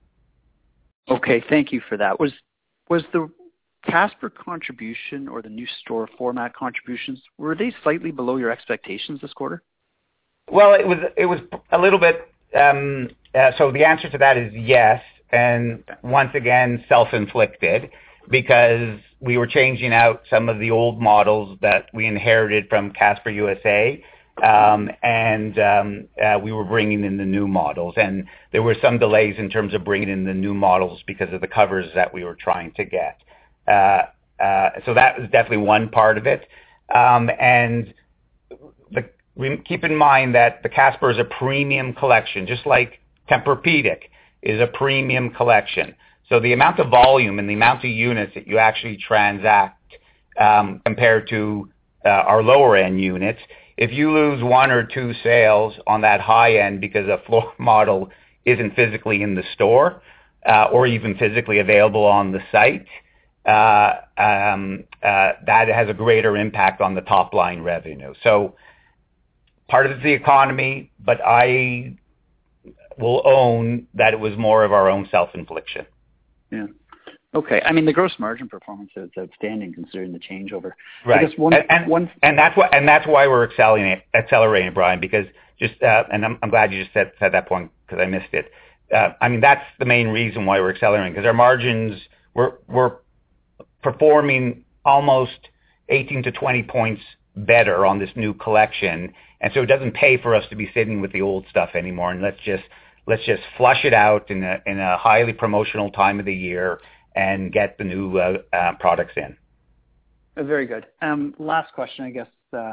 Okay, thank you for that. Was the Casper contribution or the new store format contributions, were they slightly below your expectations this quarter? Well, it was a little bit. So the answer to that is yes, and once again self-inflicted, because we were changing out some of the old models that we inherited from Casper USA, and we were bringing in the new models, and there were some delays in terms of bringing in the new models because of the covers that we were trying to get. So that was definitely one part of it, and we keep in mind that the Casper is a premium collection, just like Tempur-Pedic is a premium collection. So the amount of volume and the amount of units that you actually transact compared to our lower end units, if you lose one or two sales on that high end because a floor model isn't physically in the store or even physically available on the site, that has a greater impact on the top line revenue. So part of it's the economy, but I will own that it was more of our own self-infliction. Yeah. Okay. I mean, the gross margin performance is outstanding considering the changeover. Right. I guess and that's why we're accelerating, Brian, because and I'm glad you just said that point because I missed it. I mean, that's the main reason why we're accelerating, because our margins, we're performing almost 18 to 20 points better on this new collection. And so it doesn't pay for us to be sitting with the old stuff anymore. And let's just flush it out in a highly promotional time of the year and get the new products in. Very good. Last question, I guess,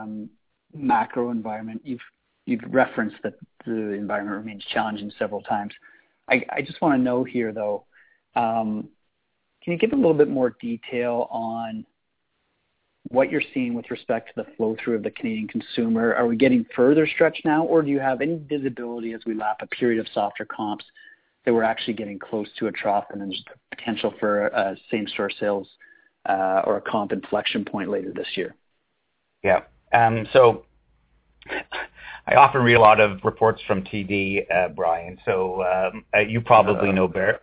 macro environment. You've referenced that the environment remains challenging several times. I just want to know here, though, can you give a little bit more detail on what you're seeing with respect to the flow through of the Canadian consumer? Are we getting further stretched now, or do you have any visibility as we lap a period of softer comps that we're actually getting close to a trough and then just the potential for a same-store sales or a comp inflection point later this year? Yeah. So I often read a lot of reports from TD, Brian. So you probably know better.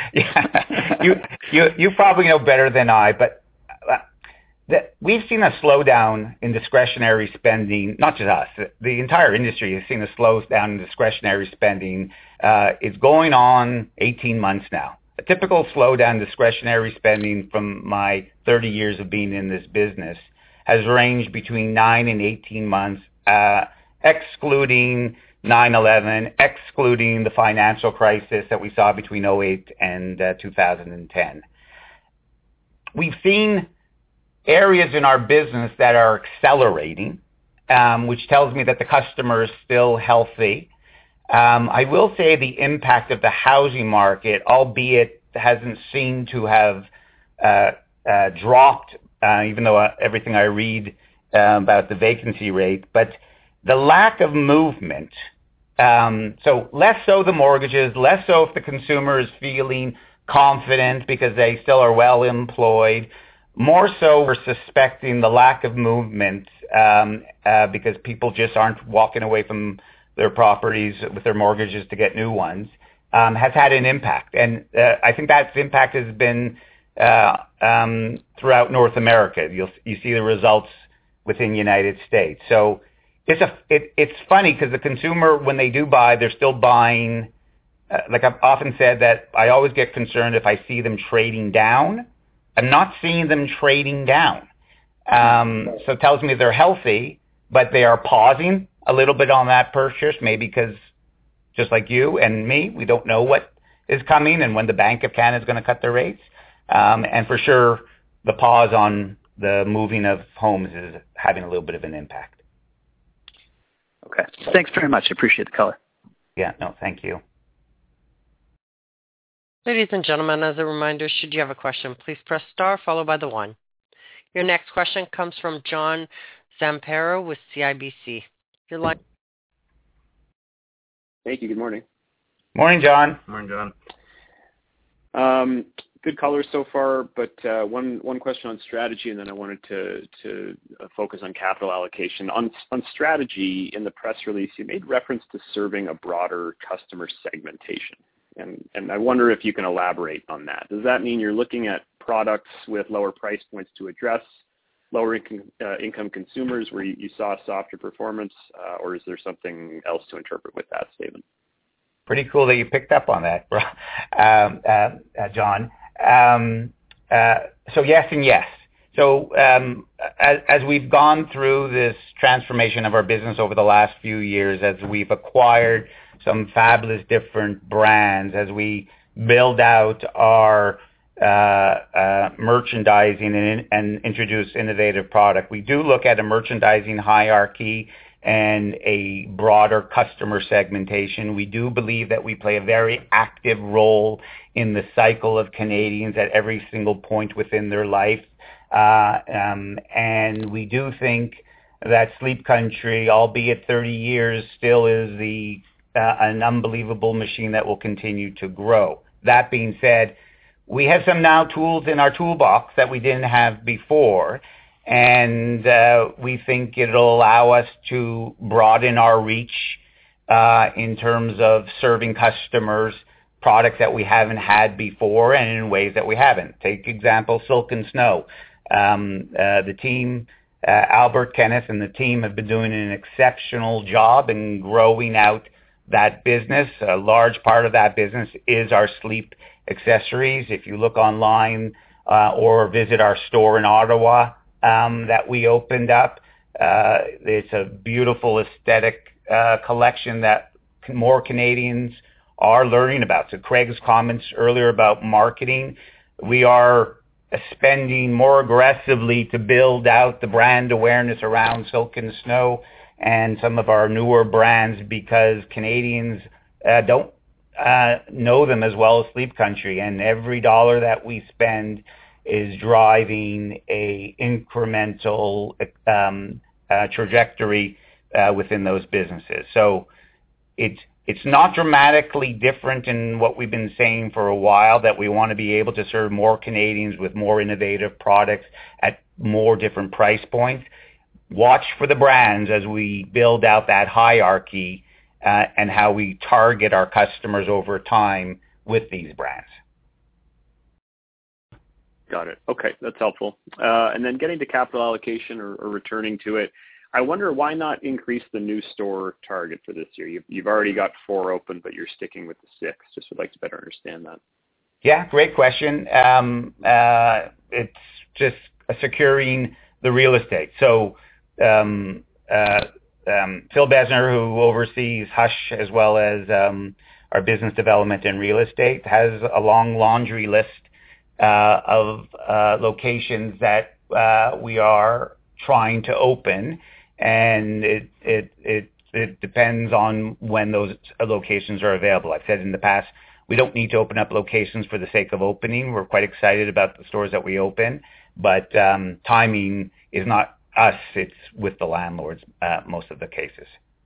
You probably know better than I. But we've seen a slowdown in discretionary spending. Not just us. The entire industry has seen a slowdown in discretionary spending. It's going on 18 months now. A typical slowdown in discretionary spending from my 30 years of being in this business has ranged between 9 and 18 months, excluding 9/11, excluding the financial crisis that we saw between 2008 and 2010. We've seen areas in our business that are accelerating, which tells me that the customer is still healthy. I will say the impact of the housing market, albeit hasn't seemed to have dropped, even though everything I read about the vacancy rate, but the lack of movement. So less so the mortgages, less so if the consumer is feeling confident because they still are well employed. More so we're suspecting the lack of movement because people just aren't walking away from their properties with their mortgages to get new ones, has had an impact. And I think that impact has been throughout North America. You see the results within the United States. So it's funny because the consumer, when they do buy, they're still buying. Like I've often said that I always get concerned if I see them trading down. I'm not seeing them trading down. So it tells me they're healthy, but they are pausing a little bit on that purchase, maybe because just like you and me, we don't know what is coming and when the Bank of Canada is going to cut their rates. And for sure, the pause on the moving of homes is having a little bit of an impact. Okay. Thanks very much. I appreciate the color. Yeah, no, thank you. Ladies and gentlemen, as a reminder, should you have a question, please press star followed by the 1. Your next question comes from John Zamparo with CIBC. Your line. Thank you. Good morning. Morning, John. Morning, John. Good color so far, but one question on strategy, and then I wanted to focus on capital allocation. On strategy, in the press release, you made reference to serving a broader customer segmentation, and I wonder if you can elaborate on that. Does that mean you're looking at products with lower price points to address lower income consumers where you saw softer performance, or is there something else to interpret with that statement? Pretty cool that you picked up on that, John. So yes and yes. So as we've gone through this transformation of our business over the last few years, as we've acquired some fabulous different brands, as we build out our merchandising and introduce innovative product, we do look at a merchandising hierarchy and a broader customer segmentation. We do believe that we play a very active role in the cycle of Canadians at every single point within their life. And we do think that Sleep Country, albeit 30 years, still is an unbelievable machine that will continue to grow. That being said, we have some now tools in our toolbox that we didn't have before, and we think it'll allow us to broaden our reach in terms of serving customers products that we haven't had before and in ways that we haven't. Take example, Silk and Snow. The team, Albert, Kenneth, and the team have been doing an exceptional job in growing out that business. A large part of that business is our sleep accessories. If you look online or visit our store in Ottawa that we opened up, it's a beautiful aesthetic collection that more Canadians are learning about. So Craig's comments earlier about marketing, we are spending more aggressively to build out the brand awareness around Silk and Snow and some of our newer brands because Canadians don't know them as well as Sleep Country, and every dollar that we spend is driving a incremental trajectory within those businesses. So it's not dramatically different in what we've been saying for a while, that we want to be able to serve more Canadians with more innovative products at more different price points. Watch for the brands as we build out that hierarchy and how we target our customers over time with these brands. Got it. Okay, that's helpful. And then getting to capital allocation or returning to it, I wonder why not increase the new store target for this year? You've already got 4 open, but you're sticking with the 6. Just would like to better understand that. Yeah, great question. It's just securing the real estate. So Phil Besner, who oversees Hush as well as our business development and real estate, has a long laundry list of locations that we are trying to open, and it depends on when those locations are available. I've said in the past, we don't need to open up locations for the sake of opening. We're quite excited about the stores that we open, but timing is not us, it's with the landlords most of the cases.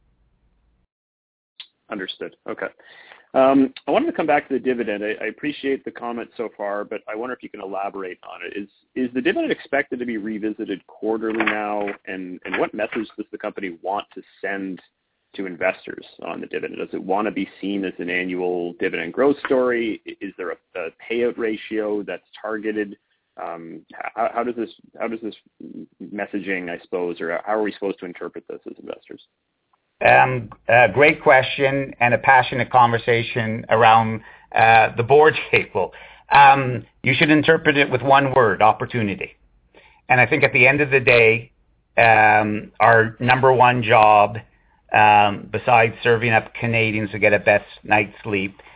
Understood. Okay. I wanted to come back to the dividend. I appreciate the comment so far, but I wonder if you can elaborate on it. Is the dividend expected to be revisited quarterly now? And what message does the company want to send to investors on the dividend? Does it want to be seen as an annual dividend growth story? Is there a payout ratio that's targeted? How does this messaging, I suppose, or how are we supposed to interpret this as investors? Great question and a passionate conversation around the board table. You should interpret it with one word: opportunity. And I think at the end of the day, our number one job, besides serving up Canadians to get a best night's sleep,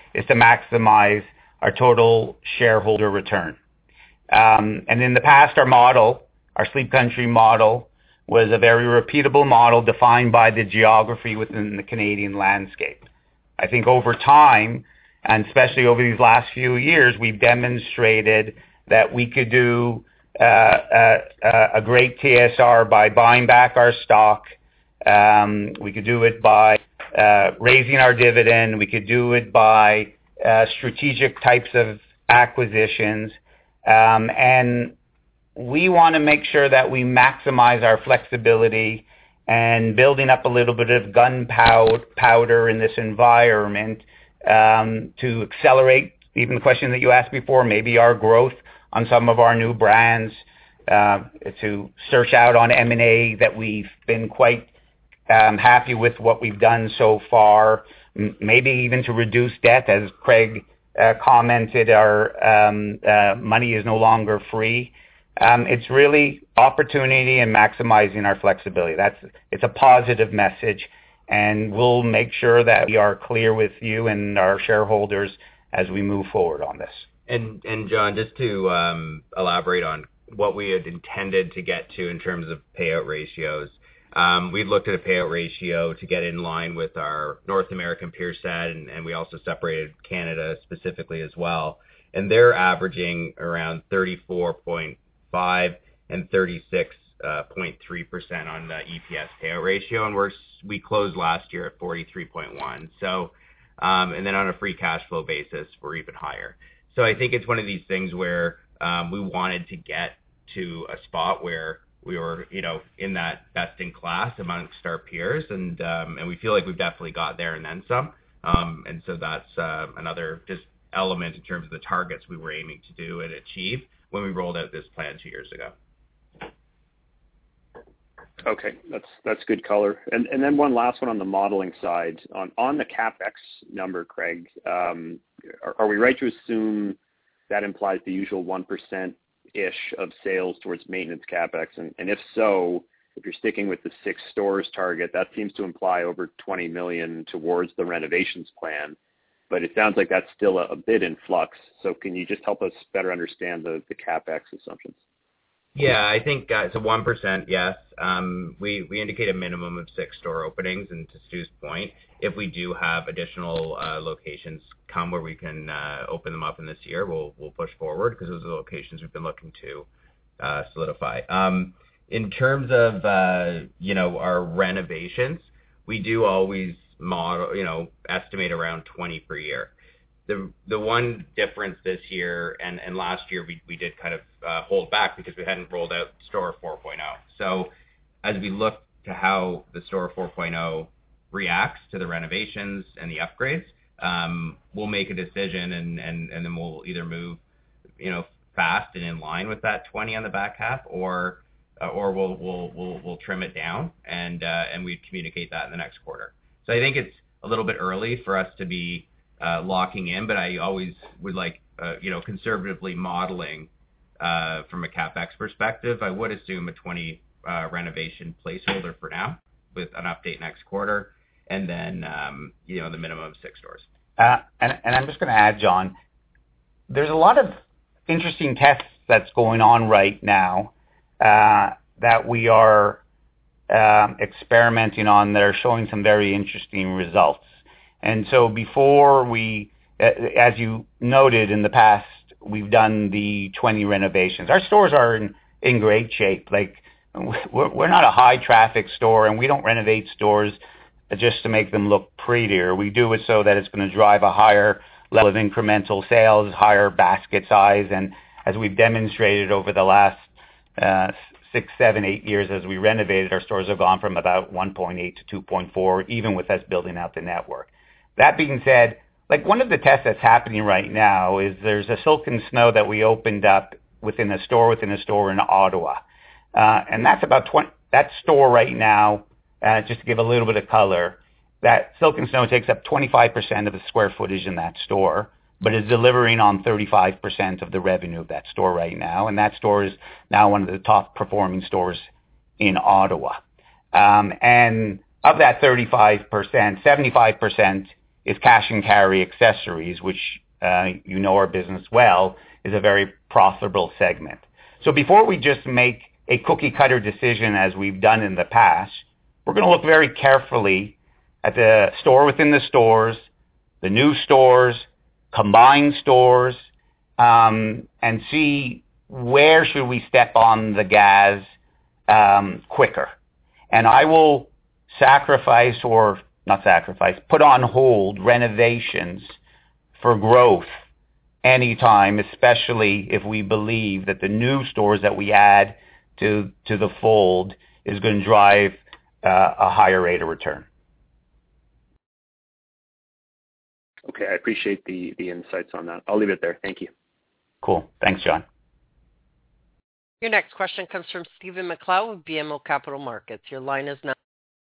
is to maximize our total shareholder return. And in the past, our Sleep Country model, was a very repeatable model defined by the geography within the Canadian landscape. I think over time, and especially over these last few years, we've demonstrated that we could do a great TSR by buying back our stock. We could do it by raising our dividend. We could do it by strategic types of acquisitions. And we want to make sure that we maximize our flexibility and building up a little bit of gunpowder in this environment to accelerate even the question that you asked before, maybe our growth on some of our new brands, to search out on M&A that we've been quite happy with what we've done so far, maybe even to reduce debt. As Craig commented, our money is no longer free. It's really opportunity and maximizing our flexibility. It's a positive message, and we'll make sure that we are clear with you and our shareholders as we move forward on this. And John, just to elaborate on what we had intended to get to in terms of payout ratios, we've looked at a payout ratio to get in line with our North American peer set, and we also separated Canada specifically as well. And they're averaging around 34.5 and 36.3% on the EPS payout ratio, and we closed last year at 43.1. So, and then on a free cash flow basis, we're even higher. So I think it's one of these things where we wanted to get to a spot where we were, in that best in class amongst our peers, and we feel like we've definitely got there and then some. And so that's another just element in terms of the targets we were aiming to do and achieve when we rolled out this plan 2 years ago. Okay, that's good color. And then one last one on the modeling side. On the CapEx number, Craig, are we right to assume that implies the usual 1%-ish of sales towards maintenance CapEx? And if so, if you're sticking with the 6 stores target, that seems to imply over $20 million towards the renovations plan. But it sounds like that's still a bit in flux. So can you just help us better understand the CapEx assumptions? Yeah, I think so 1%, yes. We indicate a minimum of 6 store openings, and to Stu's point, if we do have additional locations come where we can open them up in this year, we'll push forward because those are the locations we've been looking to solidify. In terms of our renovations, we do always model, estimate around 20 per year. The one difference this year and last year we did kind of hold back because we hadn't rolled out Store 4.0. So as we look to how the Store 4.0 reacts to the renovations and the upgrades, we'll make a decision and then we'll either move, fast and in line with that 20 on the back half, or we'll trim it down and we communicate that in the next quarter. So I think it's a little bit early for us to be locking in, but I always would like, conservatively modeling from a CapEx perspective. I would assume a 20 renovation placeholder for now with an update next quarter, and then, the minimum of 6 stores. And I'm just going to add, John, there's a lot of interesting tests that's going on right now that we are experimenting on that are showing some very interesting results. And so before we, as you noted in the past, we've done the 20 renovations. Our stores are in great shape. Like, we're not a high traffic store, and we don't renovate stores just to make them look prettier. We do it so that it's going to drive a higher level of incremental sales, higher basket size. And as we've demonstrated over the last 6, 7, 8 years, as we renovated, our stores have gone from about 1.8 to 2.4, even with us building out the network. That being said, like, one of the tests that's happening right now is there's a Silk & Snow that we opened up within a store in Ottawa. And that's about 20, that store right now, just to give a little bit of color, that Silk & Snow takes up 25% of the square footage in that store, but is delivering on 35% of the revenue of that store right now. And that store is now one of the top performing stores in Ottawa. And of that 35%, 75% is cash and carry accessories, which you know our business well, is a very profitable segment. So before we just make a cookie cutter decision as we've done in the past, we're going to look very carefully at the store within the stores, the new stores, combined stores, and see where should we step on the gas quicker. And I will put on hold renovations for growth anytime, especially if we believe that the new stores that we add to the fold is going to drive a higher rate of return. Okay, I appreciate the insights on that. I'll leave it there. Thank you. Cool. Thanks, John. Your next question comes from Stephen MacLeod with BMO Capital Markets. Your line is now.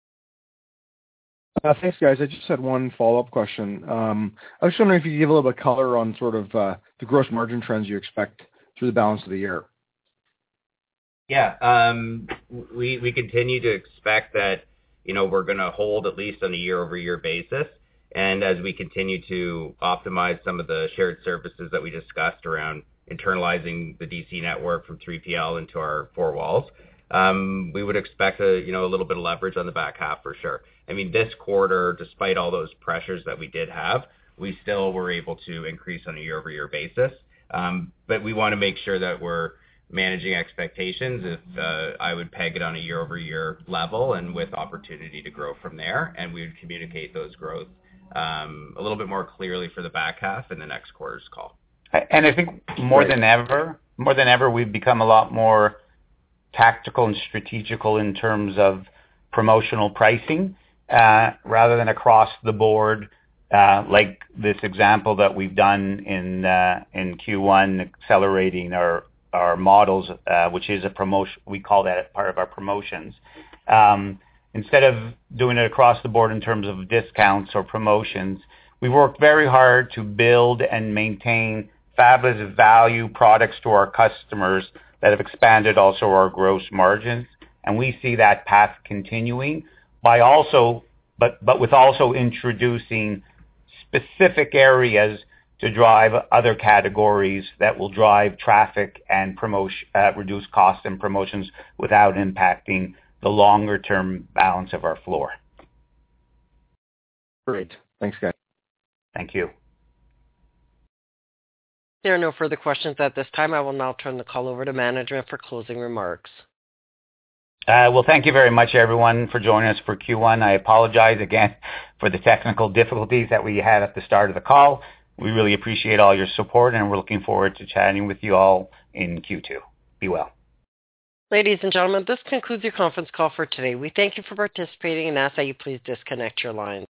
Thanks, guys. I just had one follow-up question. I was wondering if you could give a little bit of color on sort of the gross margin trends you expect through the balance of the year. Yeah, we continue to expect that, we're going to hold at least on a year-over-year basis. And as we continue to optimize some of the shared services that we discussed around internalizing the DC network from 3PL into our four walls, we would expect a little bit of leverage on the back half for sure. I mean, this quarter, despite all those pressures that we did have, we still were able to increase on a year-over-year basis. But we want to make sure that we're managing expectations. If I would peg it on a year-over-year level and with opportunity to grow from there, and we would communicate those growth a little bit more clearly for the back half in the next quarter's call. And I think more than ever, we've become a lot more tactical and strategical in terms of promotional pricing, rather than across the board, like this example that we've done in Q1, accelerating our models, which is a promotion. We call that part of our promotions. Instead of doing it across the board in terms of discounts or promotions, we worked very hard to build and maintain fabulous value products to our customers that have expanded also our gross margins. And we see that path continuing by but with also introducing specific areas to drive other categories that will drive traffic and reduce costs and promotions without impacting the longer term balance of our floor. Great. Thanks, guys. Thank you. There are no further questions at this time. I will now turn the call over to management for closing remarks. Well, thank you very much, everyone, for joining us for Q1. I apologize again for the technical difficulties that we had at the start of the call. We really appreciate all your support, and we're looking forward to chatting with you all in Q2. Be well. Ladies and gentlemen, this concludes your conference call for today. We thank you for participating and ask that you please disconnect your lines.